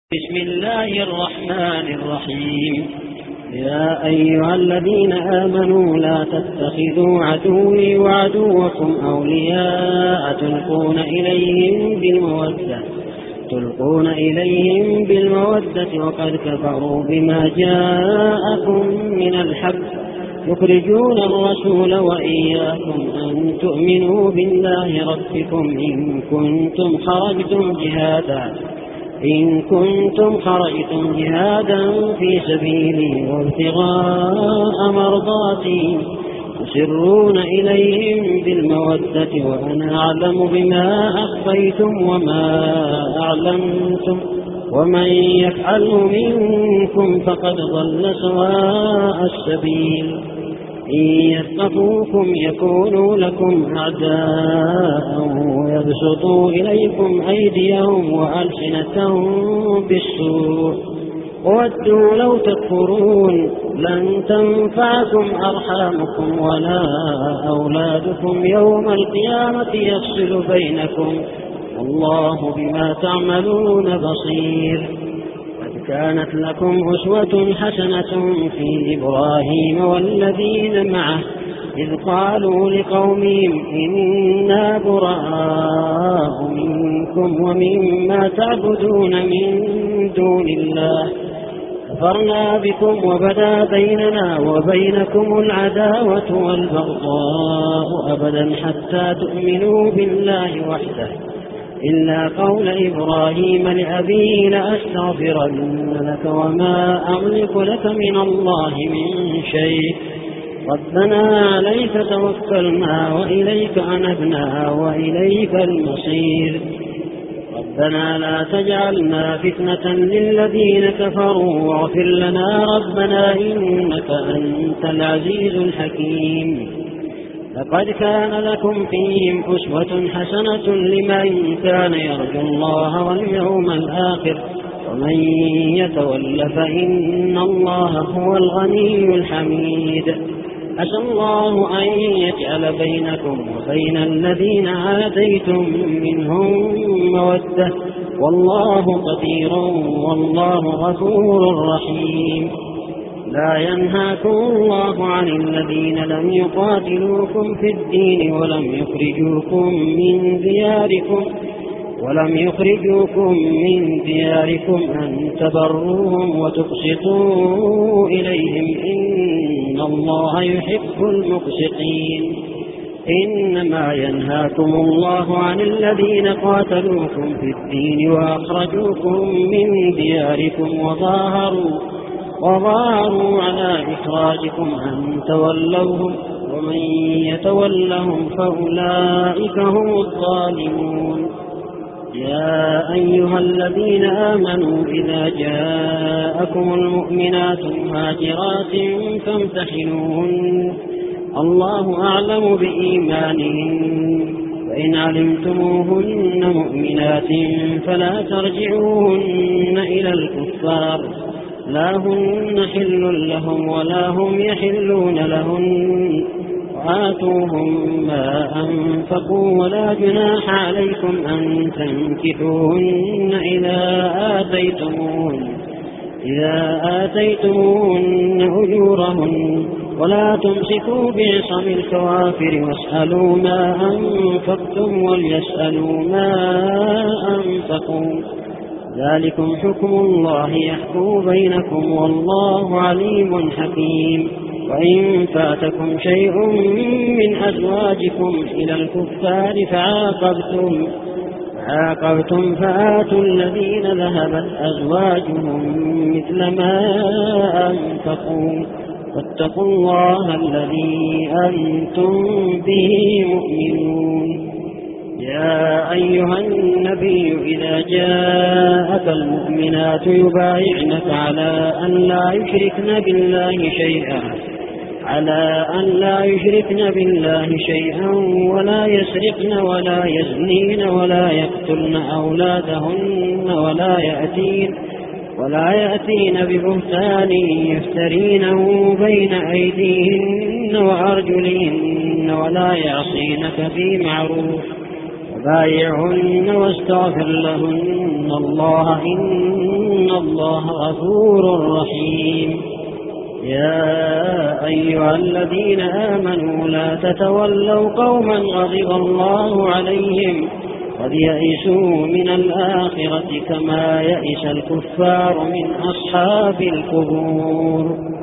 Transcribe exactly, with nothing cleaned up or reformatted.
بسم الله الرحمن الرحيم. يا أيها الذين آمنوا لا تتخذوا عدوي وعدوكم أولياء تلقون إليهم بالمودة تلقون إليهم بالمودة وقد كفروا بما جاءكم من الحق يخرجون الرسول وإياكم أن تؤمنوا بالله ربكم إن كنتم خرجتم جهادا إن كنتم خرجتم جهادا في سبيلي وابتغاء مرضاتي تسرون إليهم بالمودة وأنا أعلم بما أخفيتم وما أعلنتم ومن يفعله منكم فقد ضل سواء السبيل. إن يثقفوكم يكونوا لكم أعداء ويبسطوا إليكم أيديهم وألسنتهم بالسوء ودوا لو تكفرون لن تنفعكم أرحامكم ولا أولادكم يوم القيامة يفصل بينكم والله بما تعملون بصير. كانت لكم أسوة حسنة في إبراهيم والذين معه إذ قالوا لقومهم إنا براء منكم ومما تعبدون من دون الله كفرنا بكم وبدا بيننا وبينكم العداوة والبغضاء أبدا حتى تؤمنوا بالله وحده إلا قول إبراهيم لأبيه لأستغفرن لك وما أملك لك من الله من شيء ربنا عليك توكلنا وإليك أنبنا وإليك المصير ربنا لا تجعلنا فتنة للذين كفروا واغفر لنا ربنا إنك أنت العزيز الحكيم. لقد كان لكم فيهم أسوة حسنة لمن كان يرجو الله واليوم الآخر ومن يتول فإن الله هو الغني الحميد. عسى الله أن يجعل بينكم وبين الذين عاديتم منهم مودة والله قدير والله غفور رحيم. لا ينهاكم الله عن الذين لم يقاتلوكم في الدين ولم يخرجوكم من دياركم ولم يخرجوكم من دياركم أن تبروهم وتقسطوا إليهم إن الله يحب المقسطين. إنما ينهاكم الله عن الذين قاتلوكم في الدين وأخرجوكم من دياركم وظاهروا وظاهروا على إخراجكم أن تولوهم ومن يتولهم فأولئك هم الظالمون. يا أيها الذين آمنوا إذا جاءكم المؤمنات مهاجرات فامتحنوهن الله أعلم بإيمانهن فإن علمتموهن مؤمنات فلا ترجعوهن إلى الكفار لا هن حل لهم ولا هم يحلون لهن وآتوهم ما أنفقوا ولا جناح عليكم أن تنكحوهن إذا آتيتموهن إذا آتيتموهن أجورهن ولا تمسكوا بعصم الكوافر واسألوا ما أنفقتم وليسألوا ما أنفقوا ذلكم حكم الله يحكم بينكم والله عليم حكيم. وإن فاتكم شيء من أزواجكم إلى الكفار فعاقبتم عاقبتم فآتوا الذين ذهبت أزواجهم مثل ما أنفقوا واتقوا الله الذي أنتم به مؤمنون. يا أيها النبي إذا جاءك المؤمنات يبايعنك على أن لا يشركن بالله شيئا على أن لا يشركن بالله شيئا ولا يسرقن ولا يزنين ولا يقتلن أولادهن ولا يأتين ولا يأتين ببهتان يفترينه بين أيديهن وأرجلهن ولا يعصينك في معروف بايعهن واستغفر لهن الله إن الله غفور رحيم. يا أيها الذين آمنوا لا تتولوا قوما غضب الله عليهم قد يئسوا من الآخرة كما يئس الكفار من أصحاب القبور.